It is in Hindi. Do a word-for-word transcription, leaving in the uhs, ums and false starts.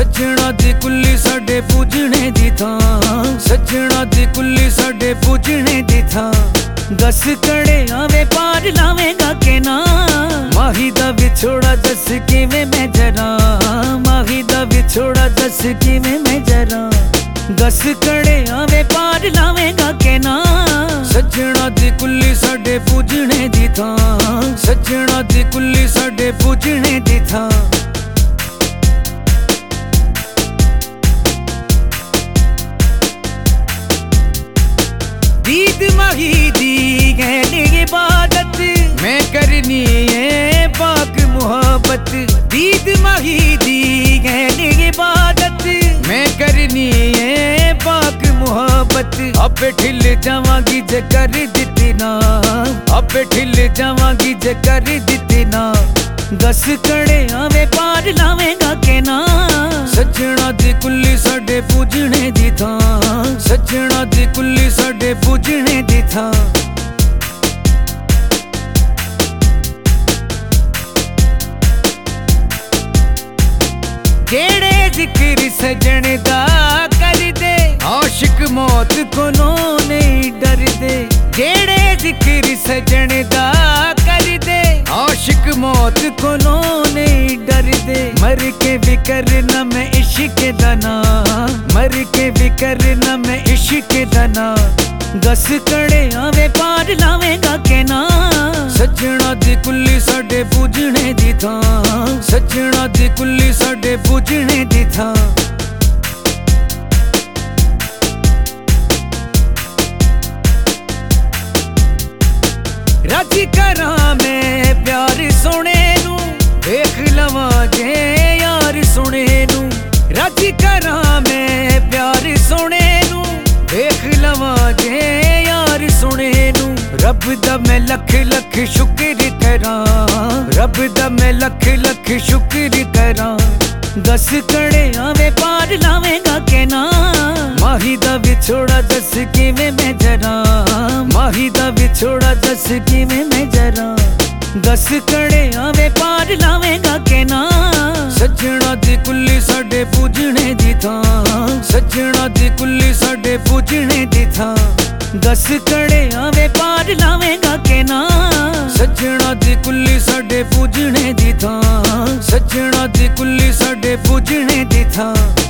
सजना दी कुल्ली साडे पूजने दी थां, सजना दी कुल्ली साडे पूजने दी थां। दस कड़े आवे पार लावेगा के ना, माही दा विछोड़ा दस किवें मैं जरा, माही दा विछोड़ा दस किवें मैं जरा। दस कड़े आवे पार लावेगा के ना, सजना दी कुल्ली साडे पूजने दी थां, सजना दी कुल्ली साडे पूजने दी थां। दीद माही दी कहने इबादत मैं करनी है पाक मुहब्बत, दीद माही दी कहने इबादत मैं करनी है पाक मुहब्बत। अबे ठिल जावांगी जे कर दिती ना, अबे ठिल जावांगी जे कर दिती ना। दस कड़े आवे पार लावेगा के ना, सजना दी कुल्ली साडे पूजने दी थां, सजना दी कुल्ली साडे पूजने दी थां। जेड़े जिक्र सजन दा कर दे, आशिक मौत कोलों नहीं डर दे। जेड़े जिक्र सजन दा कर दे, आशिक मौत कोलों नहीं डर दे। मर के भी करना मैं इश्क दा ना, मर के भी करना मैं इश्क दा ना। दस कड़े आवे पार लावेगा के ना, सजना दी कुल्ली साडे पूजने दी थां, सजना दी कुल्ली साडे पूजने दी थां। राजी करा मैं प्यार सोने नू, देख लवा जे यार सोने नू। राजी करा मैं प्यार सोने नू, देख लवा जे यार सोने नू। रब दा मैं लख लख शुक्र करा, रब दा मैं लख लख शुक्र करा। दस कड़े आवे पार लावेगा के ना, माही दा विछोड़ा दस किवें मैं जरा, माही दा विछोड़ा दस किवें मैं जरा। दस कड़े आवे पार लावेगा के ना, सजना दी कुल्ली साडे पूजने दी थां, सजना दी कुल्ली साडे पूजने दी थां। दस कड़े आवे पार लावेगा के ना, सजना दी कुल्ली साडे पूजने दी थां, सजना दी कुल्ली साडे पूजने दी थां।